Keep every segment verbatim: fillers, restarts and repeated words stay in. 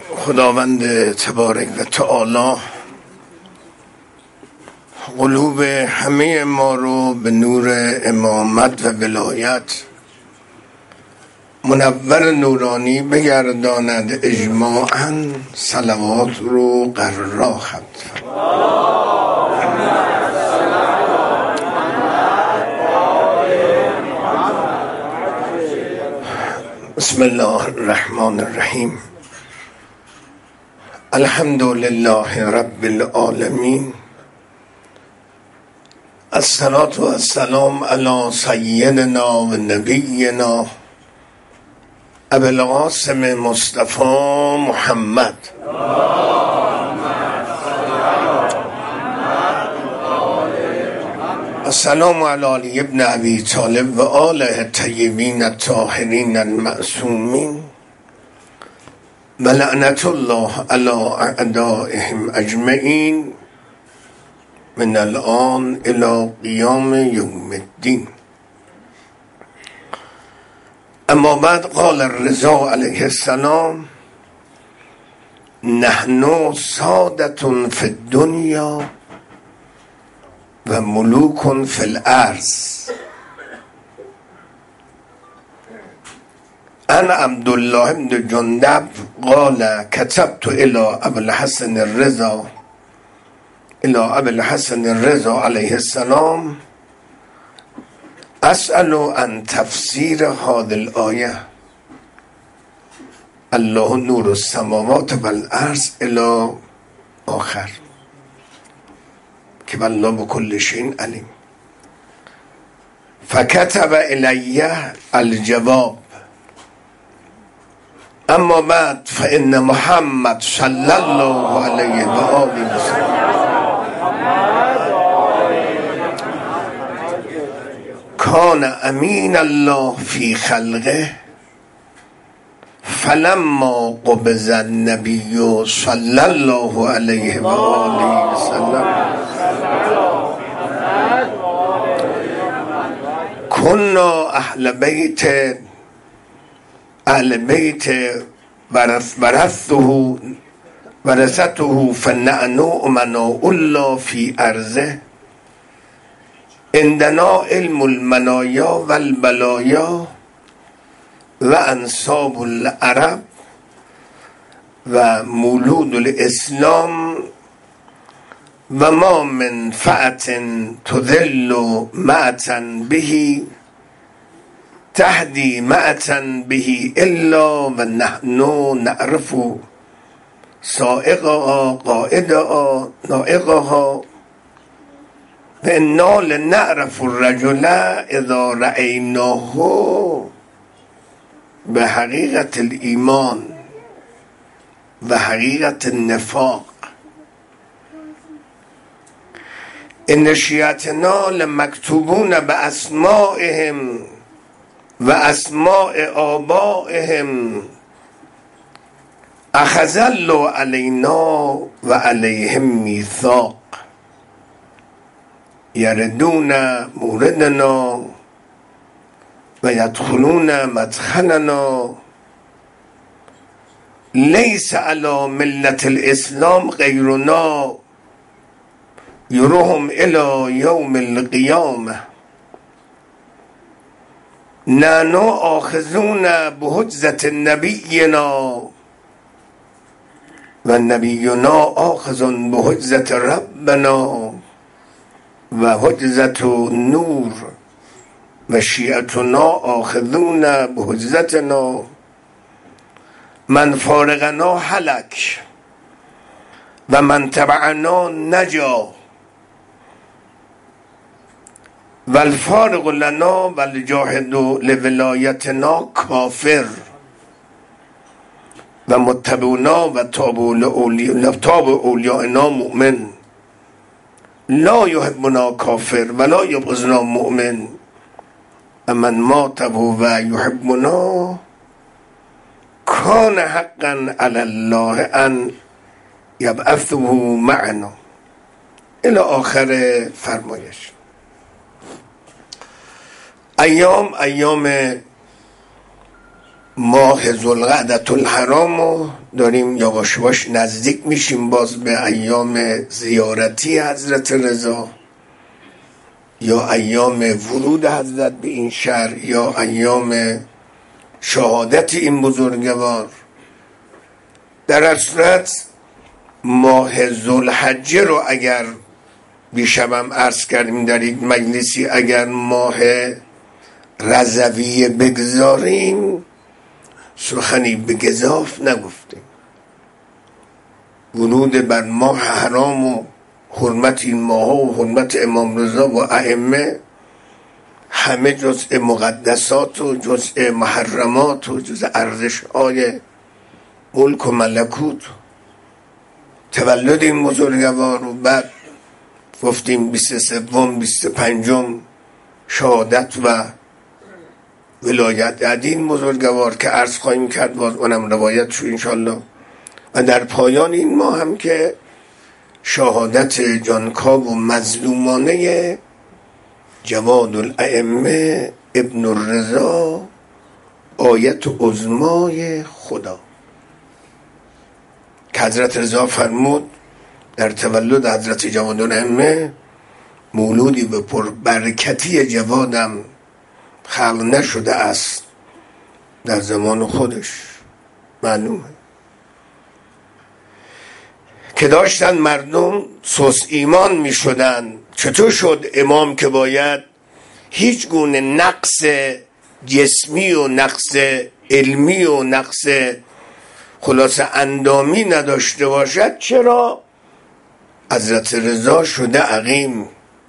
خداوند تبارک و تعالی قلوب همه ما رو به نور امامت و ولایت منور نورانی بگرداند. اجماعاً صلوات رو قرار خواند. بسم الله الرحمن الرحیم. الحمد لله رب العالمین. الصلاة و السلام علی سیدنا و نبینا ابی القاسم مصطفی محمد السلام علی علی ابن ابی طالب و آله الطیبین الطاهرین المعصومین و لعنت الله علی اعدائهم اجمعین من الان الی قیام یوم الدین. اما بعد قال الرضا علیه السلام نحن سادة فی الدنیا و ملوک فی الارض. انا عبدالله بن جندب قال كتبت الى ابي الحسن الرضا الى ابي الحسن الرضا علیه السلام اسأل عن تفسیر هذه الآیه الله نور السماوات والارض الى آخر که والله بكل شيء علیم. فكتب الی الجواب اما بعد فإن محمد صلی الله علیه و آله و سلم کان امین الله فی خلقه فلما قبض النبی صلی الله علیه و آله و سلم کنا اهل بیت اهل بیت ورثته ورثته فنعنوا مناء الله فی ارضه عندنا علم المنایا و البلایا و انصاب العرب و مولود الاسلام و ما من فأت تذل معتا به تهدی معتا به الا و نحن نعرف سائقها قائدها نائقها و انا لنعرف الرجل اذا رأیناه به حقیقت الایمان و حقیقت النفاق. ان شیعتنا لمکتوبون به اسمائهم و اسماء آبائهم اخذ الله علینا و علیهم میثاق یردون موردنا و یدخلون مدخلنا لیس علی ملت الاسلام غیرنا یرهم الی یوم القیامه نحن آخذون بحجت نبینا و نبینا آخذ بحجت ربنا و حجت نور و شیعتنا آخذون بحجتنا من فارقنا هلک و من تبعنا نجا و الفارق لنا و الجاهد لولایتنا کافر و متبعنا و تابع اولیائنا مؤمن لا یحبنا کافر ولا یبغضنا مؤمن من مات و یحبنا کان حقا علی الله ان یبعثه معنا الی آخر فرمایش. ایام ایام ماه ذوالقعدة الحرام رو داریم یواش یواش نزدیک میشیم باز به ایام زیارتی حضرت رضا یا ایام ورود حضرت به این شهر یا ایام شهادت این بزرگوار. در هر صورت ماه ذوالحجه رو اگر بیشبم عرض کردیم در یک مجلسی، اگر ماه رضویه بگذاریم سخنی به گزاف نگفتیم. ورود بر ماه حرام و حرمت این ماه و حرمت امام رضا و ائمه همه جزء مقدسات و جزء محرمات و جزء ارزش‌های ملک و ملکوت. تولد این بزرگوار و بعد گفتیم بیست و سوم بیست و پنجم شهادت و ولایت عدین بزرگوار که عرض خواهیم کرد، باز اونم روایت شو انشالله. و در پایان این ماه هم که شهادت جانکاه و مظلومانه جواد الائمه ابن الرضا آیت عظمای خدا که حضرت رضا فرمود در تولد حضرت جواد الائمه مولودی به پربرکتی جوادم خلق نشده است در زمان خودش. معلومه که داشتن مردم سوس ایمان می شدن. چطور شد امام که باید هیچ گونه نقص جسمی و نقص علمی و نقص خلاص اندامی نداشته باشد، چرا حضرت رضا شده عقیم؟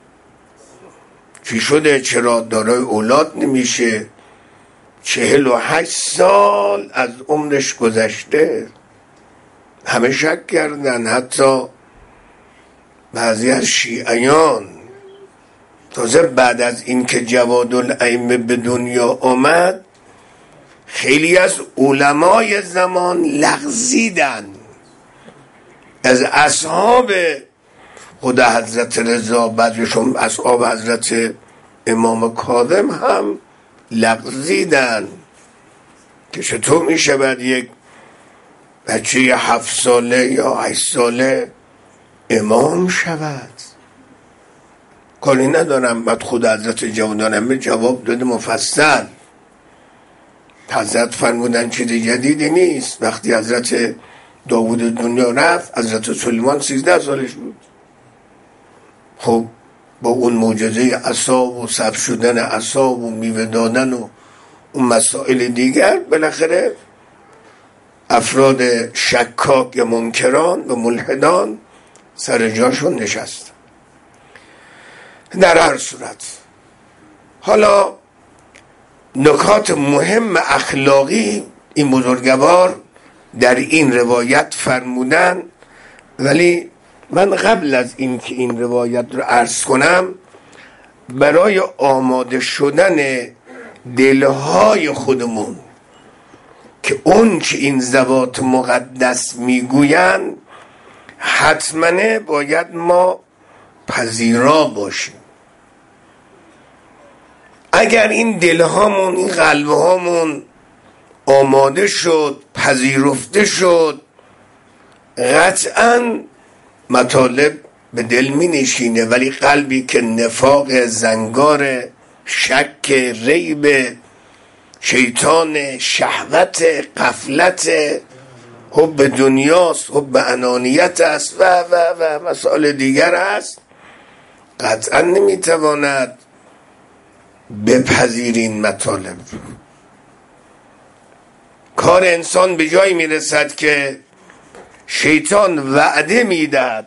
چی شده؟ چرا دارای اولاد نمیشه؟ چهل و هشت سال از عمرش گذشته. همه شک کردن، حتی بعضی از شیعیان. تازه بعد از این که جواد الائمه به دنیا آمد خیلی از علمای زمان لغزیدن. از اصحاب خود حضرت رضا، بعضیشون اصحاب حضرت امام کاظم هم لغزیدن که چطور می شود یک بچه هفت ساله یا هشت ساله امام شود؟ کاری ندارم. بعد خود حضرت جواد الائمه جواب داده مفصل. حضرت فرمودن چیز جدیدی نیست. وقتی حضرت داوود دنیا رفت حضرت سلیمان سیزده سالش بود. خب با اون معجزه عصا و سبز شدن عصا و میوه دادن و اون مسائل دیگر بالاخره افراد شکاک یا منکران و ملحدان سر جاشون نشست. در هر صورت حالا نکات مهم اخلاقی این بزرگوار در این روایت فرمودن، ولی من قبل از این که این روایت رو عرض کنم برای آماده شدن دلهای خودمون که اون که این ذوات مقدس میگوین حتما باید ما پذیرا باشیم. اگر این دلهامون این قلبهامون آماده شد، پذیرفته شد، قطعاً مطالب به دل می نشینه. ولی قلبی که نفاق، زنگار، شک، ریب، شیطان، شهوت، غفلت، حب دنیاست، حب انانیت است و و و مسائل دیگر است، قطعا نمیتواند بپذیرین مطالب. کار انسان به جایی میرسد که شیطان وعده میدهد،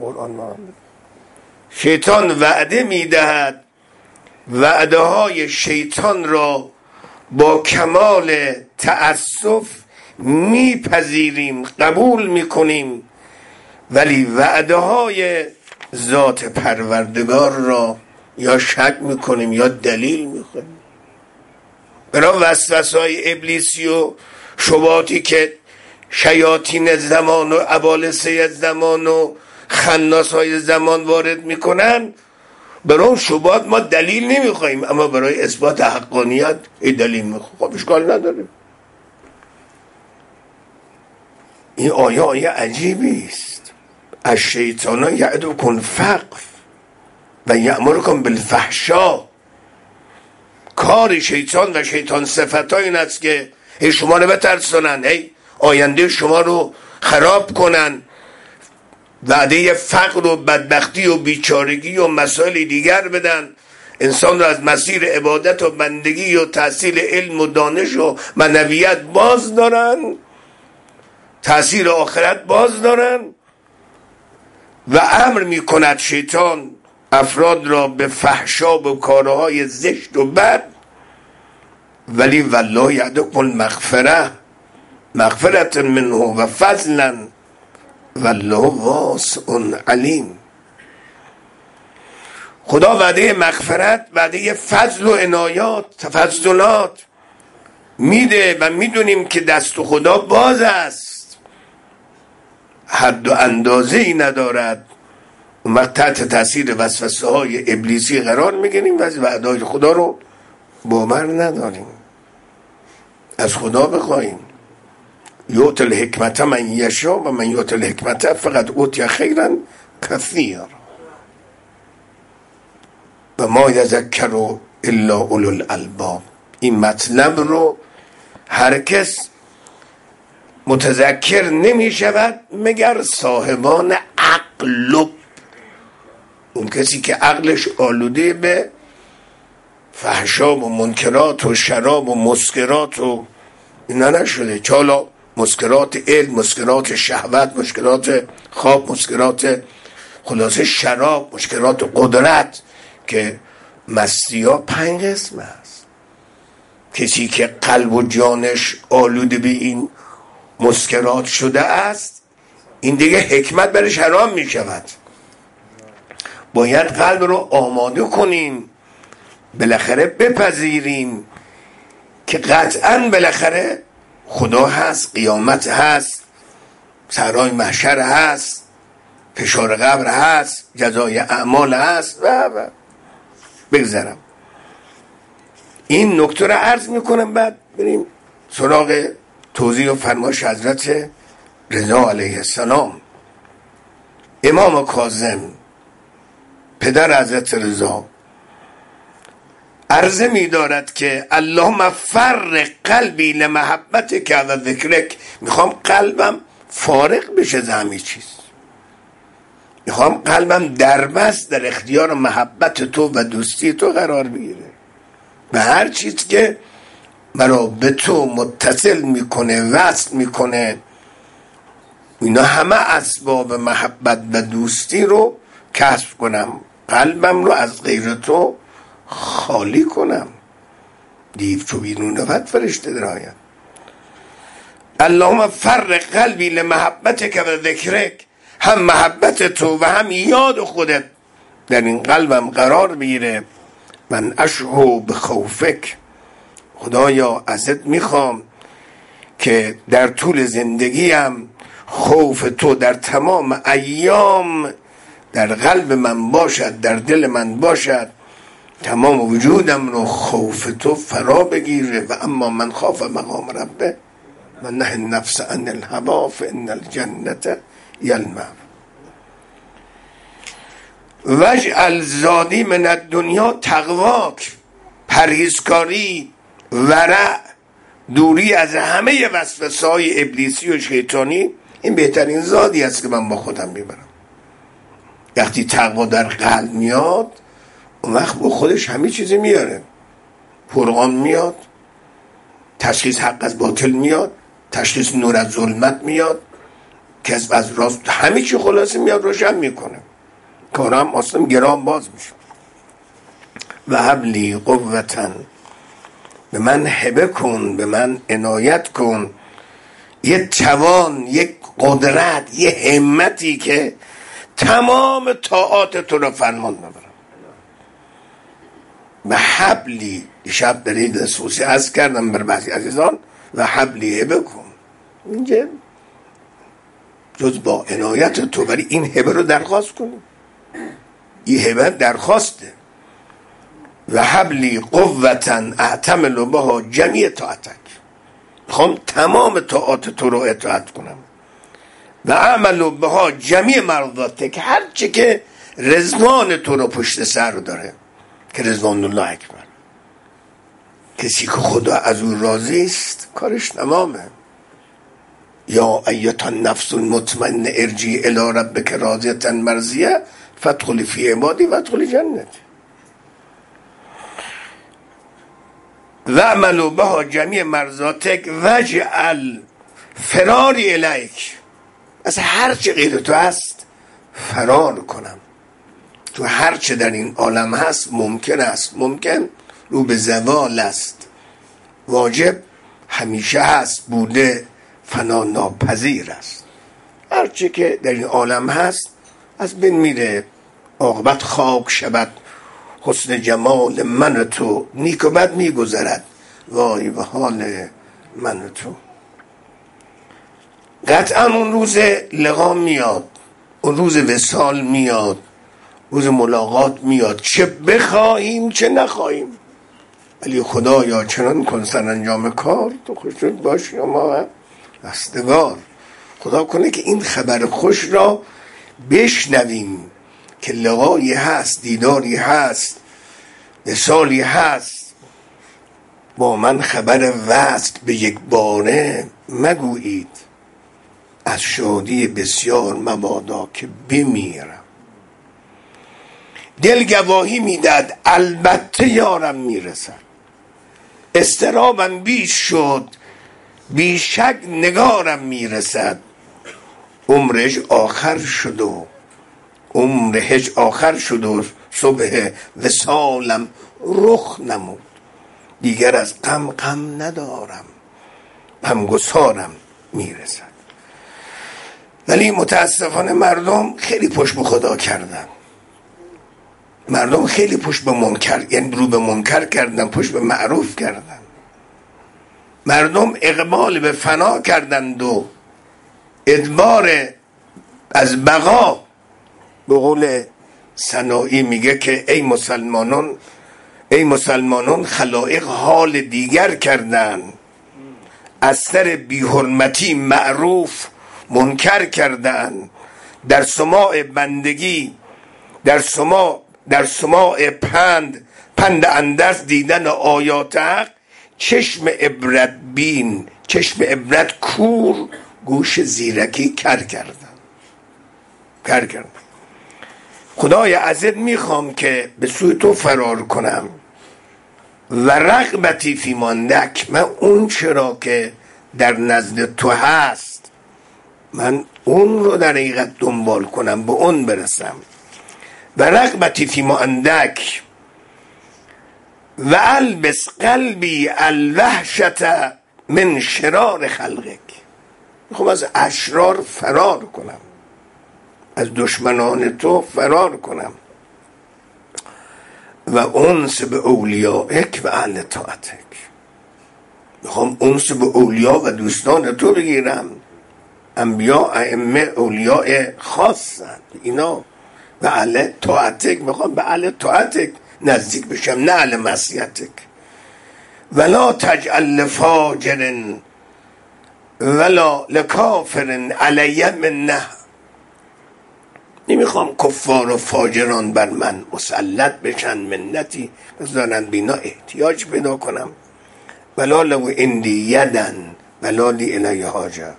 شیطان وعده میدهد، وعده های شیطان را با کمال تأسف میپذیریم، قبول میکنیم، ولی وعده های ذات پروردگار را یا شک میکنیم یا دلیل میکنیم. برای وسوسه های ابلیسی و شبهاتی که شیاطین زمان و ابالسه زمان و خناس های زمان وارد میکنن، برای اون شبهات ما دلیل نمیخوایم، اما برای اثبات حقانیت ای دلیل میخوایم. خب اشکال نداره. این آیه آیه عجیبی است. از شیطان یعدکم فقر و یأمرکم بالفحشا. کار شیطان و شیطان صفت ها این است که هی شما رو بترسونن، هی آینده شما رو خراب کنن، وعده فقر و بدبختی و بیچارگی و مسائل دیگر بدن، انسان رو از مسیر عبادت و بندگی و تحصیل علم و دانش و معنویت باز دارن، تأثیر آخرت باز دارن و امر می کند شیطان افراد را به فحشا و کارهای زشت و بد. ولی والله یعدکم المغفره مغفرت منه و فضلا والله واسع علیم. خدا وعده مغفرت، وعده فضل و عنایات، تفضلات میده و میدونیم که دست خدا باز است، حد و اندازه ای ندارد. اون وقت تحت تاثیر وسوسه های ابلیسی قرار میگیریم و از وعده خدا رو باور نداریم. از خدا بخوایم یؤتی الحکمت من یشاء و من یؤتی الحکمت فقد اوتی خیرا کثیر و ما یذکر الا اولو الالباب. این مطلب رو هر کس متذکر نمی شود مگر صاحبان عقل، اون کسی که عقلش آلوده به فحشا و منکرات و شراب و مسکرات و اینا نشده. چالا مسکرات علم، مسکرات شهوت، مسکرات خواب، مسکرات خلاصه شراب، مسکرات قدرت، که مستی ها پنج قسم است. کسی که قلب و جانش آلوده به این مسکرات شده است، این دیگه حکمت برش حرام می شود. باید قلب رو آماده کنیم، بالاخره بپذیریم که قطعاً بالاخره خدا هست، قیامت هست، سرای محشر هست، فشار قبر هست، جزای اعمال هست و و بگذارم. این نکته رو عرض میکنم، بعد بریم سراغ توضیح و فرمایش حضرت رضا علیه السلام. امام کاظم پدر حضرت رضا عرضه می دارد که اللهم فرق قلبی لمحبتک و ذکرک. میخوام قلبم فارغ بشه از همه چیز، میخوام قلبم دربست در اختیار محبت تو و دوستی تو قرار بگیره و هر چیز که مرا به تو متصل میکنه، وصل میکنه، اینا همه اسباب محبت و دوستی رو کسب کنم، قلبم رو از غیر تو خالی کنم. دیو چو بیرون رفت فرشته در آید. اللهم فرق قلبی لمحبتک و ذکرک. هم محبت تو و هم یاد خودت در این قلبم قرار بگیره. من اشهو بخوفک. خدایا ازت میخوام که در طول زندگیم خوف تو در تمام ایام در قلب من باشد، در دل من باشد، تمام وجودم رو خوف تو فرا بگیره. و اما من خاف مقام ربه و نه النفس عن الهوا فان الجنة هی المأوی. واجعل زادی من الدنیا تقواک. پرهیزکاری، ورع، دوری از همه وسوسه های ابلیسی و شیطانی، این بهترین زادی است که من با خودم میبرم. وقتی تقوا در قلب میاد، اون وقت با خودش همه چیزی میاره. فرقان میاد، تشخیص حق از باطل میاد، تشخیص نور از ظلمت میاد، کسب از راست، همه چی خلاصه میاد روشن میکنه. کارم اصلا گرام باز میشه. و حبلی قوتن، به من هبه کن، به من عنایت کن، یه توان، یک قدرت، یه همتی که تمام طاعات تو رو فرمان ببرم. و حبلی، شب در این دستوسی از کردم بر بعضی عزیزان، و حبلی هبه کن. اینجا جز با عنایت تو، ولی این هبه رو درخواست کنیم. این هبه درخواسته. و حبلی قوتن اعتمل بها جمیع طاعتک. میخوام تمام طاعات تو رو اطاعت کنم. و عملو بها جمیع مرضاته، که هرچی که رضوان تو رو پشت سر داره، که رضوان الله اکبر. کسی که خدا از او راضی است کارش تمامه. یا ایتا النفس المطمئنه ارجعی الی ربک راضیة مرضیه فادخلی فی عبادی وادخلی جنتی. و عملوا بها جمیع مرضاتک وجعل فراری الیک، از هر چه غیر تو هست فرار کنم. تو هر چه در این عالم هست ممکن است، ممکن رو به زوال است، واجب همیشه هست، بوده فنا ناپذیر است. هر چه که در این عالم هست از بین میره، عاقبت خاک شود، حسن جمال من تو نیک و بد میگذرد، وای به حال من تو. قطعا اون روز لقا میاد، اون روز وصال میاد، روز ملاقات میاد، چه بخواهیم چه نخواهیم. ولی خدایا چنان کن سرانجام کار تو خوشنود باش یا ما رستگار. خدا کنه که این خبر خوش را بشنویم که لقایی هست، دیداری هست، وصالی هست. با من خبر وصل به یک باره مگویید، از شادی بسیار مبادا که بمیرم. دل گواهی میداد البته یارم میرسد، استرابم بیش شد بیشک نگارم میرسد. عمرش آخر شد و عمرش آخر شد و صبح وصالم رخ نمود. دیگر از غم غم ندارم، غمگسارم میرسد. ولی متاسفانه مردم خیلی پشت به خدا کردن، مردم خیلی پشت به منکر، یعنی رو به منکر کردن، پشت به معروف کردن. مردم اقبال به فنا کردند و ادبار از بقا. به قول سنایی میگه که ای مسلمانان، ای مسلمانان خلائق حال دیگر کردن، از سر بی حرمتی معروف منکر کردن. در سماع بندگی، در سماع در سماع پند پند اندرس دیدن آیات حق، چشم عبرت بین چشم عبرت کور، گوش زیرکی کر کردن کر کردن. خدای عزت میخوام که به سوی تو فرار کنم و رغبتی فی ماندک، من اون چرا که در نزد تو هست من اون رو در حقیقت دنبال کنم، به اون برسم. و رغبتی فی ماندک و البس قلبی الوحشت من شرار خلقک، میخوام از اشرار فرار کنم، از دشمنان تو فرار کنم. و انس به اولیائک و اهل طاعتک، میخوام انس به اولیا و دوستان تو بگیرم. انبیا ائمه اولیاء خاصند اینا. و اهل طاعتک، میخوام به اهل طاعتک نزدیک بشم، نه اهل معصیتک. ولا تجعل لفاجر ولا لکافر علی منه، نمیخوام کفار و فاجران بر من مسلط بشن، منتی بذارن بینا احتیاج پیدا کنم. ولا لو اندی یدن ولا لی الی حاجه.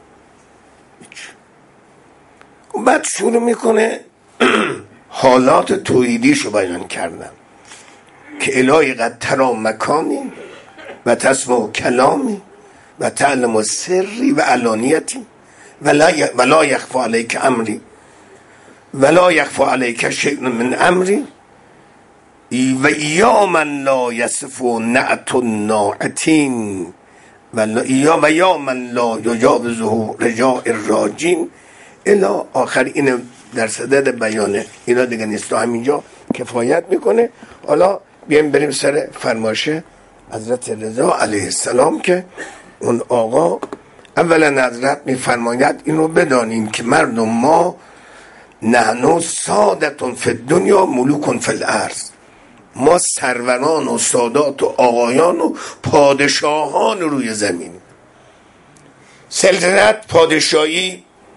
بعد شروع میکنه حالات توحیدیشو بیان کردن که الهی قد ترا مکانی و تسمع کلامی و تعلم سری و علانیتی ولا یخفی علیک امری ولا یخفی علیک شیء من امری و یا من لا یصف نعت الناعتین و یا و یا من لا یجاوزه رجاء الراجین الی آخر. اینو در صدد بیانه اینا دیگه نیست، همینجا کفایت میکنه. حالا بیایم بریم سر فرمایش حضرت رضا علیه السلام که اون آقا اولا حضرت میفرماید اینو بدانیم که مردم ما نحنو سادتون فی الدنیا ملوکون فی الارض، ما سروران و سادات و آقایان و پادشاهان روی زمین. سلطنت، پادشاهی،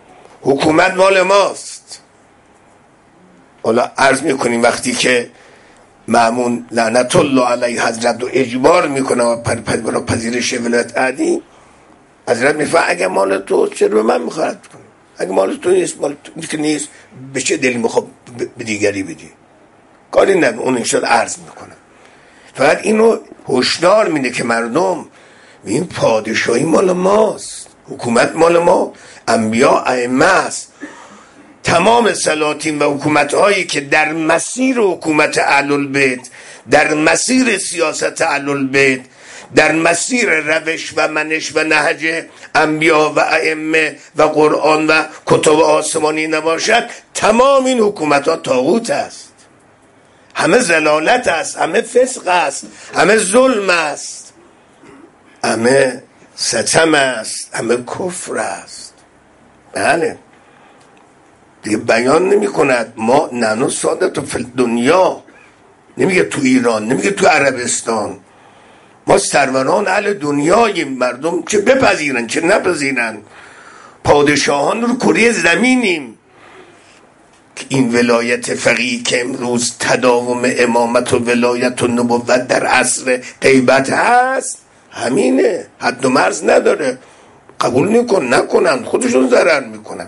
حکومت مال ماست. حالا عرض میکنیم وقتی که مأمون لعنت الله علیه حضرت رو اجبار میکنه و پر پر برای پذیرش ولایت عهدی، حضرت میفهمه اگه مال تو چرا به من میخواد کنه؟ اگه مال تو نیست، مال تو که نیست، به چه دلیل میخواد به دیگری بدی؟ کاری نه، اون انشاءالله عرض میکنه. فقط اینو هشدار میده که مردم، این پادشاهی مال ماست، حکومت مال ما، انبیا ائمه است. تمام سلاطین و حکومت هایی که در مسیر حکومت اهل البیت، در مسیر سیاست اهل البیت، در مسیر روش و منش و نهج انبیا و ائمه و قرآن و کتب آسمانی نباشد، تمام این حکومت ها طاغوت است، همه ضلالت است، همه فسق است، همه ظلم است، همه ستم است، همه کفر است. بله دیگه بیان نمی کند ما نحن سادت فی دنیا، نمیگه تو ایران، نمیگه تو عربستان، ما سروران اهل دنیای مردم چه بپذیرن چه نپذیرن، پادشاهان رو کره زمینیم. که این ولایت فقیه که امروز تداوم امامت و ولایت و نبوت در عصر غیبت هست، همینه، حد و مرز نداره. قبول نکن نکنن خودشون ضرر میکنن.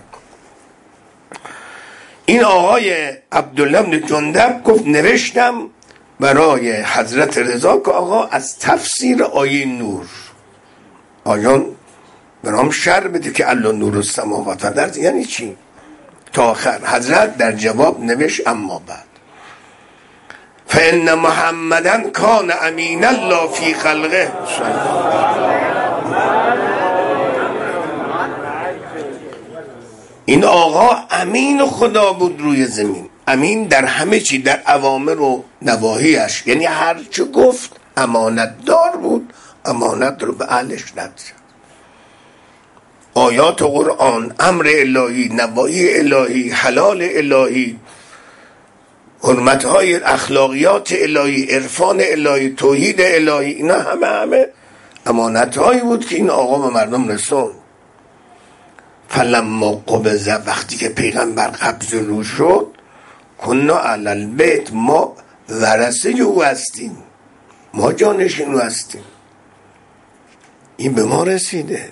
این آقای عبدالله بن جندب گفت نوشتم برای حضرت رضا که آقا از تفسیر آیه نور آیان برام شرح بده که الله نور السماوات و الارض یعنی چی تا آخر. حضرت در جواب نوشت اما بعد فإن محمدن کان امین الله فی خلقه، این آقا امین خدا بود روی زمین، امین در همه چی، در اوامر و نواهیش، یعنی هر چه گفت امانت دار بود، امانت رو به اهلش نداشت. آیات قرآن، امر الهی، نواهی الهی، حلال الهی، حرمتهای اخلاقیات الهی، عرفان الهی، توحید الهی، اینا همه همه امانتهایی بود که این آقا به مردم رسوند. فلما قبض، وقتی که پیغمبر قبض رو شد، کنا علی البیت، ما ورثه او هستیم، ما جانشین او هستیم، این به ما رسیده.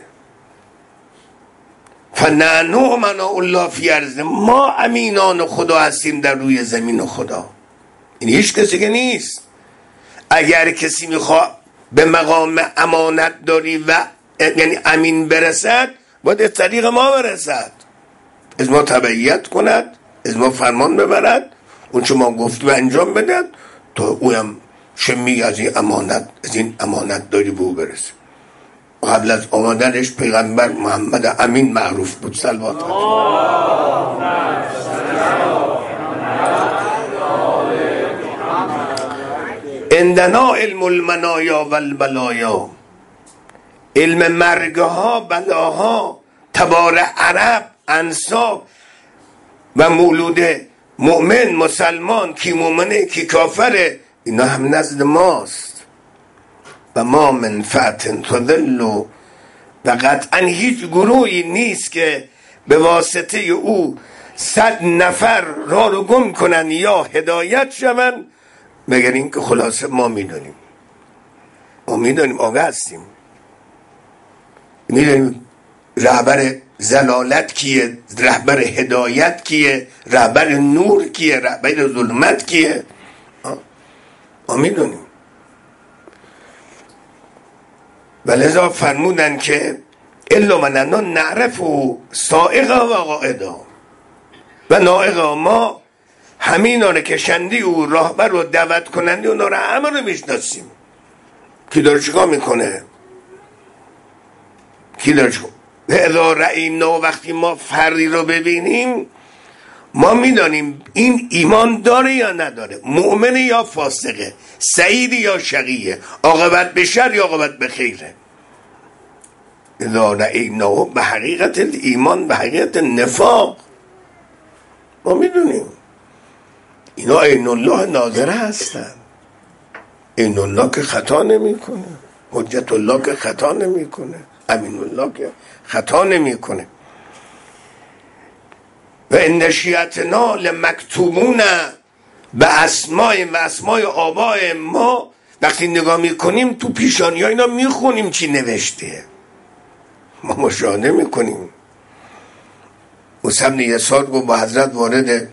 فنحن امناء الله فی ارض، ما امینان خدا هستیم در روی زمین خدا. این هیچ کسی که نیست. اگر کسی میخواد به مقام امانت داری و یعنی امین برسد، باید از طریق ما برسد، از ما تبعیت کند، از ما فرمان ببرد، اون چه ما گفت و انجام بدد تا اویم شمی از این امانت، از این امانت داری به او برسه. قبل از آمدنش پیغمبر محمد امین معروف بود. صلوات عندنا علم المنایا و البلایا، علم مرگها، بلاها، تبار عرب، انساب و مولود مؤمن، مسلمان، کی مؤمنه کی کافره، اینا هم نزد ماست. و ما من فتن تذل، و قطعا هیچ گروهی نیست که به واسطه او صد نفر را رو گم کنن یا هدایت شون، مگر این که خلاصه ما میدونیم، ما میدونیم، آگاه هستیم، میدونیم رهبر زلالت کیه، رهبر هدایت کیه، رهبر نور کیه، رهبر ظلمت کیه، ما میدونیم. و لذا فرمودن که الا مننا نعرف سائقا و قائدا، و نائقا، ما همین آنه کشندی او، راهبر و دعوت کنندی اونا رو همه رو میشناسیم. کی داره چیکار میکنه، کی داره چیکار. اذا رأینا، وقتی ما فردی رو ببینیم ما میدانیم این ایمان داره یا نداره، مؤمنه یا فاسقه، سعید یا شقیه، عاقبت به شر یا عاقبت به خیره. اذا رأینا، به حقیقت ایمان، به حقیقت نفاق، ما میدونیم اینا عین الله ناظره هستن. عین الله که خطا نمی کنه، حجت الله که خطا نمی کنه، امین الله که خطا نمی کنه. و ان شیعتنا لمکتوبون به اسمای و اسمای آبای ما. وقتی نگاه میکنیم تو پیشانی ها اینا میخونیم چی نوشته، ما مشاهده میکنیم. موسی بن یسار گفت با حضرت وارد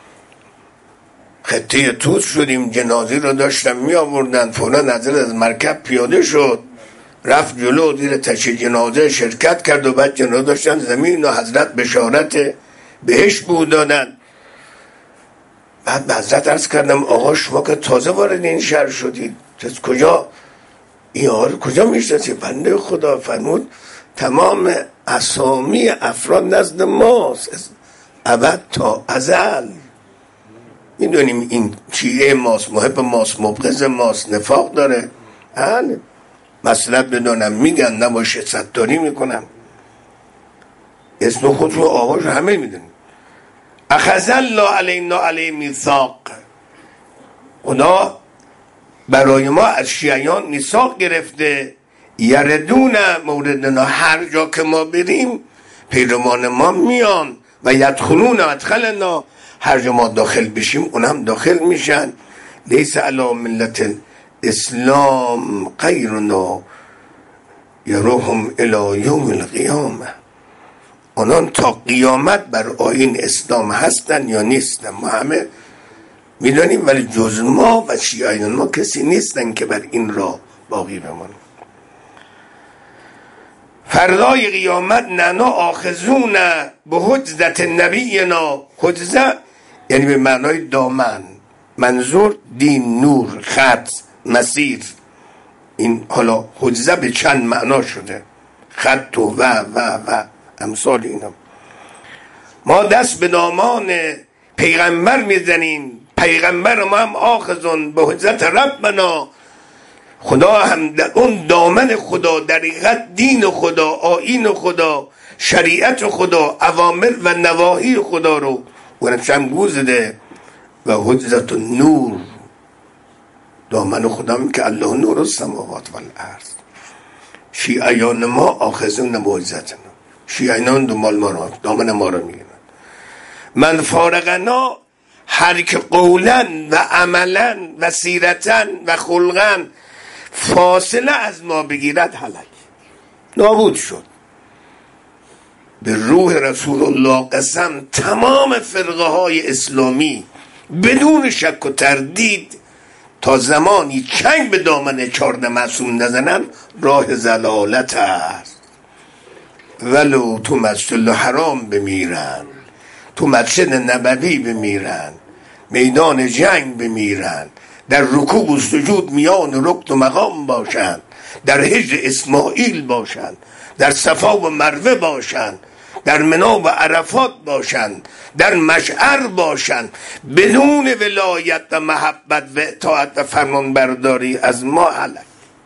خطه توس شدیم، جنازی رو داشتن می آوردن، فورا حضرت از مرکب پیاده شد رفت جلو دیر تشییع جنازه شرکت کرد و بعد جنازه داشتن زمین و حضرت بشارت بهشت بود دادن. بعد به حضرت عرض کردم آقا شما که تازه وارد این شهر شدید از کجا این آقا رو کجا میشناسی؟ بنده خدا فرمود تمام اسامی افراد نزد ماست از ابد تا ازل. میدونیم این چیه ماست، محب ماست، مبغض ماست، نفاق داره. بله مسئلت بدانم میگن نباشه ستاری میکنم، اسم خود رو آقاش همه میدونیم. اخذ الله علینا علی میثاق، خدا برای ما از شیعیان میثاق گرفته، یردون موردنا، هر جا که ما بریم پیروان ما میان و یدخلون مدخلنا، هر جا ما داخل بشیم اونم داخل میشن. لیس علی ملت اسلام غیرنا یروهم الی یوم القیامه، آنان تا قیامت بر آیین اسلام هستن یا نیستن ما همه میدونیم، ولی جز ما و شیعیان ما کسی نیستن که بر این را باقی بمانن. فردای قیامت ننا آخذون به حجزت نبینا، حجزه یعنی به معنای دامن، منظور دین، نور، خط، مسیر. این حالا حجزه به چند معنا شده، خط و و و و امثال اینا. ما دست به دامان پیغمبر میزنیم، پیغمبر ما هم آخذون به حجزت ربنا، خدا هم در اون دامن خدا، دقیقت دین خدا، آیین خدا، شریعت خدا، اوامر و نواهی خدا رو ورشم گوزده. و حجزت نور، دامن خدا می که الله نور السماوات و الارض. شیعیان ما آخذون به حجزتنا، شیعیان دنبال ما رو، دامن ما رو میگن. من فارقنا، هر که قولا و عملا و سیرتا و خلقا فاصله از ما بگیرد هلک، نابود شد. به روح رسول الله قسم تمام فرقه های اسلامی بدون شک و تردید تا زمانی چنگ به دامن چارده معصوم نزنن راه ضلالت است. ولو تو مسجد حرام بمیرن، تو مسجد نبوی بمیرن، میدان جنگ بمیرن، در رکوع و سجود میان رکن و مقام باشند، در هجر اسماعیل باشند، در صفا و مروه باشند، در منا و عرفات باشند، در مشعر باشند، بدون ولایت و محبت و اطاعت و فرمان برداری از ما هلک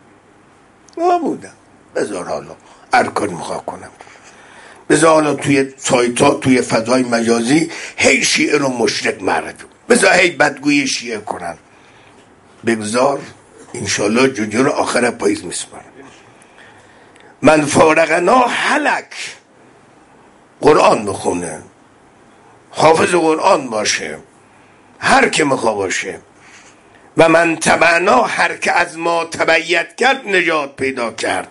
نابودم. بذار حالا هر کاری میخواه کنم، بذار حالا توی سایتا توی فضای مجازی هی شیعه رو مشرک معرفی، بذار هی بدگوی شیعه کنن، بگذار انشالله جوجه رو آخر پاییز میسپارم. من فارقنا هلک، قرآن بخونه، حافظ قرآن باشه، هر که میخوا باشه. و من تبعنا، هر که از ما تبعیت کرد نجات پیدا کرد.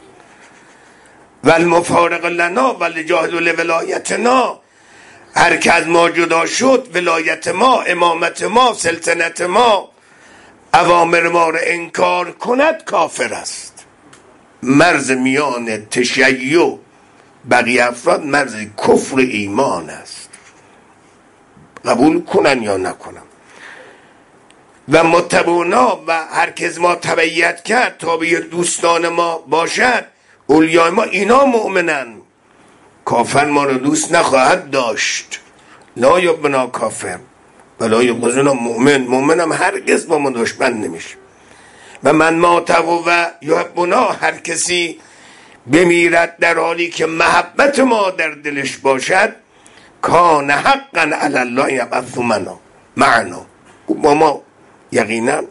و المفارق لنا و لجاهد لولایتنا، هر که از ما جدا شد، ولایت ما، امامت ما، سلطنت ما، اوامر ما را انکار کند کافر است. مرز میان تشیع بقیه افراد مرز کفر ایمان است، قبول کنن یا نکنن. و متبونا، و هر که از ما تبعیت کرد تابع دوستان ما باشد، اولیای ما، اینا مؤمنن. کافر ما رو دوست نخواهد داشت. لا یبنا کافر ولا یبغضنا مؤمن، مؤمن هم هرگز با ما دشمن نمیشه. و من ماتو و یحبنا، هر کسی بمیرد در حالی که محبت ما در دلش باشد، کان حقا علی الله یبعث منا معنا، با ما یقینا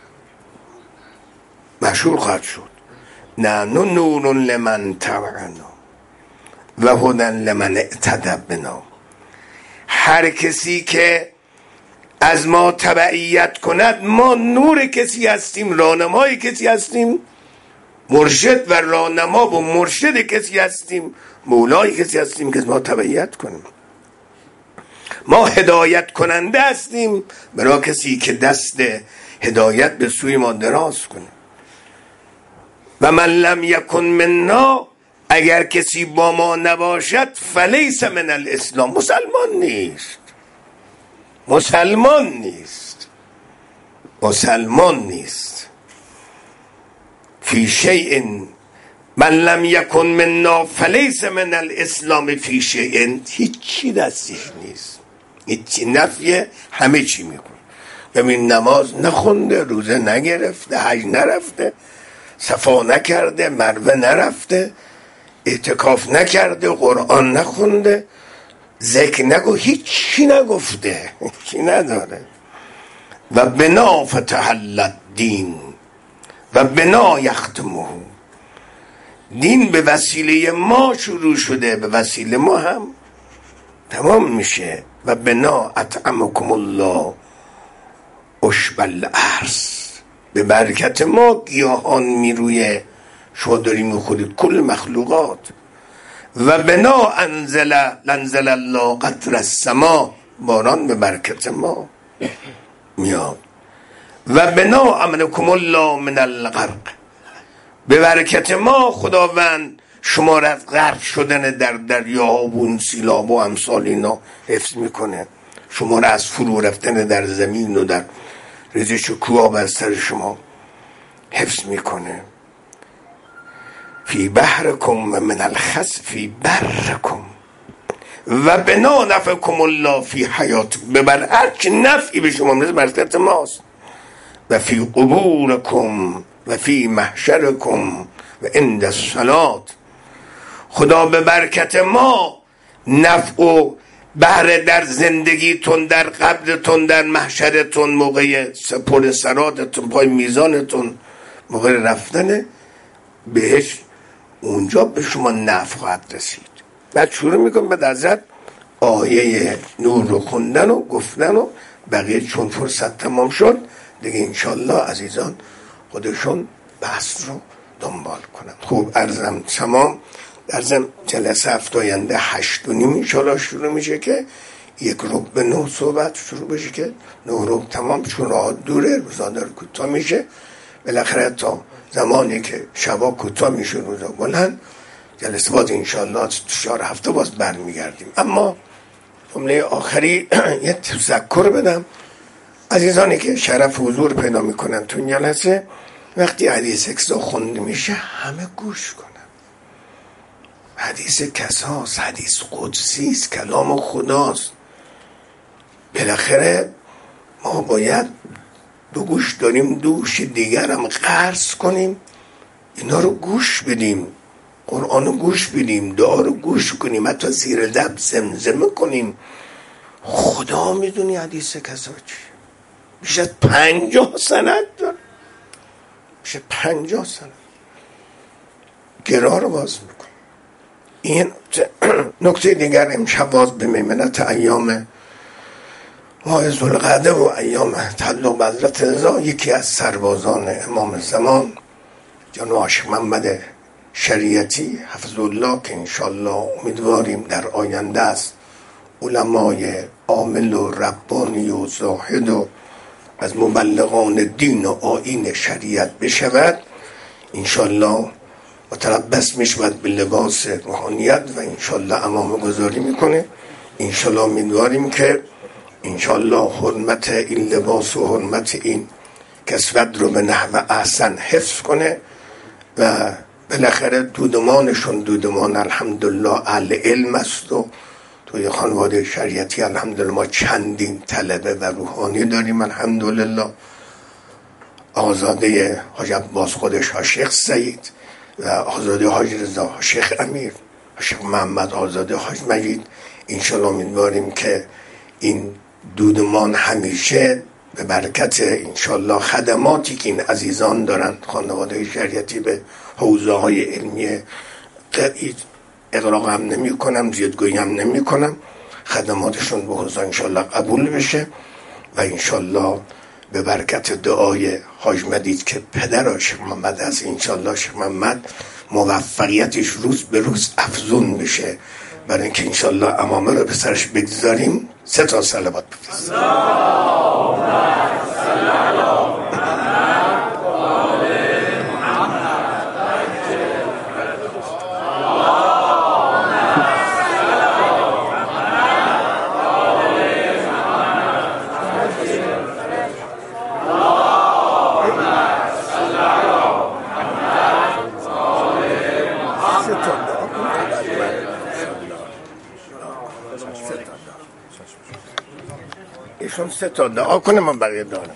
مشهور خواهد شد. نحن نور لمن تبعنا و هدی لمن اهتدی بنا. هر کسی که از ما تبعیت کند ما نور کسی هستیم، راهنمای کسی هستیم، مرشد و راهنما و مرشد کسی هستیم، مولای کسی هستیم که از ما تبعیت کنیم. ما هدایت کننده هستیم برای کسی که دست هدایت به سوی ما دراز کنه. و من لم یکن منا، اگر کسی با ما نباشد، فلیس من الاسلام، مسلمان نیست، مسلمان نیست، مسلمان نیست. فی شیء من لم یکن منا فلیس من الاسلام فی شیء، هیچی دستش نیست، هیچی، نفی همه چی میکنه. ببین نماز نخونده، روزه نگرفته، حج نرفته، صفا نکرده، مروه نرفته، اعتکاف نکرده، قرآن نخونده، ذکر نگو، هیچی نگفته، هیچی نداره. و بنا فتح دین و بنا یختمه، دین به وسیله ما شروع شده، به وسیله ما هم تمام میشه. و بنا اطعمکم الله عشب الارض، به برکت ما گیاهان میرویه، شما داری میخورید، کل مخلوقات. و بنا انزل انزل الله قطر السما، باران به برکت ما میاد. و بنا امنکم الله من الغرق، به برکت ما خداوند شما را از غرق شدن در دریاها و اون سیلاب و امثال اینا حفظ میکنه، شما را از فرو رفتن در زمین و در ریزش کوه بر سر شما حفظ میکنه. فی بحرکم و من الخسف فی برکم و بنا نفعکم الله فی حیات، ببر هرچی نفعی به شما میرسه برکت ماست. و فی قبورکم و فی محشرکم و عند الصلاة، خدا به برکت ما نفع و بهره در زندگیتون، در قبرتون، در محشرتون، موقع سپر سراتتون، پای میزانتون، موقع رفتن بهش، اونجا به شما نفع خواهد رسید. بعد شروع میکنم به حضرت آیه نور رو خوندن و گفتن و بقیه، چون فرصت تمام شد دیگه انشالله عزیزان خودشون بحث رو دنبال کنن. خوب عرضم تمام. عرضم جلسه هفته آینده هشت و نیم انشالله شروع میشه که یک ربع به نه صحبت شروع بشه که نه ربع تمام، چون راه دوره، روزا داره کوتاه میشه، بالاخره تا زمانی که شبا کوتاه میشه روزا بلند، جلسه باز انشالله چهار هفته باز برمیگردیم. اما جمله آخری یه تذکر بدم عزیزانی که شرف حضور پیدا میکنن تو این جلسه، وقتی حدیث اکسا خونده میشه همه گوش کنن. حدیث کساست، حدیث قدسی است، کلام خداست. بالاخره ما باید دو گوش داریم، دوش دیگر هم قرض کنیم، اینا رو گوش بدیم، قرآن رو گوش بدیم، دعا رو گوش کنیم، حتی زیر لب زمزمه کنیم. خدا میدونی حدیث کسا چی، بیش از پنجاه سند داره، بیش از پنجاه سند. گرا رو باز میکن. این نکته دیگر، امشب باز به میمنت ایام ماه ذوالقعده و ایام تعلق به حضرت رضا، یکی از سربازان امام زمان جناب عاشق محمد شریعتی حفظ الله، که انشالله امیدواریم در آینده است علمای عامل و ربانی و زاهد و از مبلغان دین و آیین شریعت بشود، انشالله متلبس میشود به لباس روحانیت و انشالله امام گذاری میکنه. انشالله امیدواریم که انشالله حرمت این لباس و حرمت این کسوت رو به نحو احسن حفظ کنه و بالاخره دودمانشون دودمان الحمدلله اهل علم است و توی خانواده شریعتی الحمدلله ما چندین طلبه و روحانی داریم الحمدلله. آزاده حاج عباس خودش، حاج سعید و آزاده حاج رضا، حاج امیر، حاج محمد، آزاده حاج مجید. انشالله امیدواریم که این دودمان همیشه به برکت انشالله خدماتی که این عزیزان دارن، خانواده شریعتی به حوزه های علمی اقراق هم نمی کنم، زیادگویی هم نمی کنم، خدماتشون به حضور انشالله قبول بشه و انشالله به برکت دعای حاج مدید که پدر شیخ محمد هست، انشالله شیخ محمد موفقیتش روز به روز افزون بشه. برای اینکه انشالله امامه رو به سرش بگذاریم سه تا صلوات بفرستیم. ایشون سه تا دعا کنه من بقیه دارم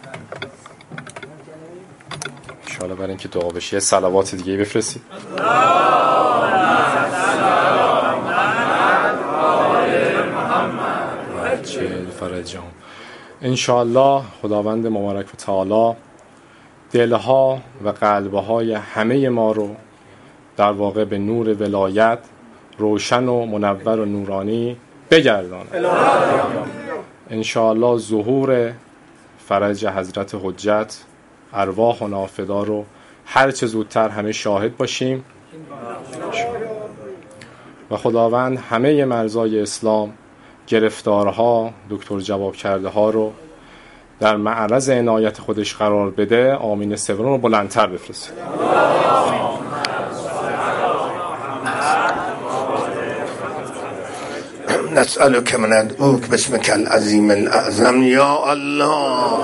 انشاءالله. برای اینکه دعا بشه یه صلوات دیگه بفرستید. فرجام انشاءالله خداوند مبارک و تعالی دلها و قلبهای همه ما رو در واقع به نور ولایت روشن و منور و نورانی بگردانه. انشاءالله ظهور فرج حضرت حجت ارواح و نافدا رو هر چه زودتر همه شاهد باشیم و خداوند همه مرزای اسلام گرفتارها دکتر جواب کرده ها رو در معرض عنایت خودش قرار بده. آمین سوم رو بلندتر بفرست. نسألك من ندعوك باسمك العظيم الأعظم يا الله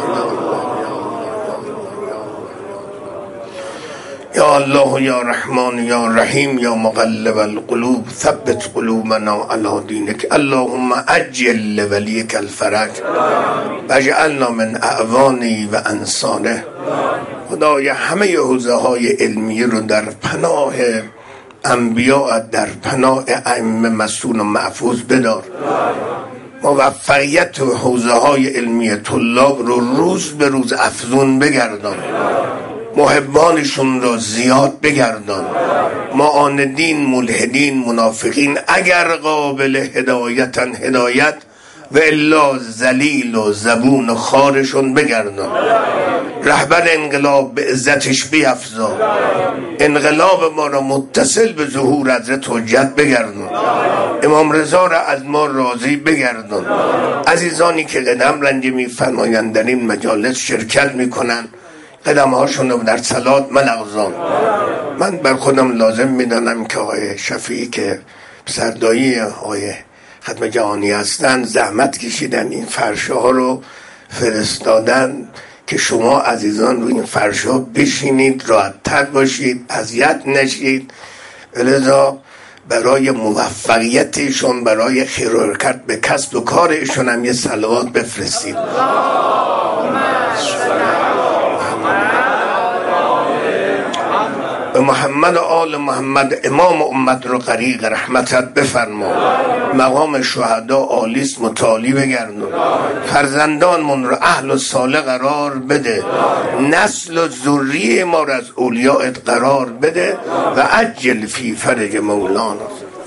يا الله يا رحمن يا رحيم يا مقلب القلوب ثبت قلوبنا على دينك اللهم أجل لوليك الفرج واجعلنا من اعوانه و انصاره. خدایا همه حوزه های علمی رو در پناه انبیاء در پناه ائمه مسئول و محفوظ بدار. موفقیت حوزه های علمی طلاب رو روز به روز افزون بگردان. محبانشون رو زیاد بگردان. معاندین ملحدین منافقین اگر قابل هدایتن هدایت و الا ذلیل و زبون و خارشون بگردان. رهبر انقلاب به عزتش بیفزا. انقلاب ما را متصل به ظهور حضرت حجت بگردان. امام رضا را از ما راضی بگردان. عزیزانی که قدم رنجی می‌فرمایند در این مجالس شرکت میکنند قدم هاشون رو در صلات ملغزان. من بر خودم لازم میدانم که آقای شفیعی که سردایی آقای ختم جهانی هستن زحمت کشیدن این فرشه ها رو فرستادن که شما عزیزان روی این فرشه ها بشینید راحت تر باشید اذیت نشید. لذا برای موفقیتشون برای خیر و برکت به کسب و کارشون هم یه صلوات بفرستید. به محمد و آل محمد امام امت رو غریق رحمتت بفرما. مقام شهدا آلیس متعالی بگردون. فرزندانمون رو اهل و صالح قرار بده. نسل و ذریه ما رو از اولیاءت قرار بده و عجل فی فرج مولانا.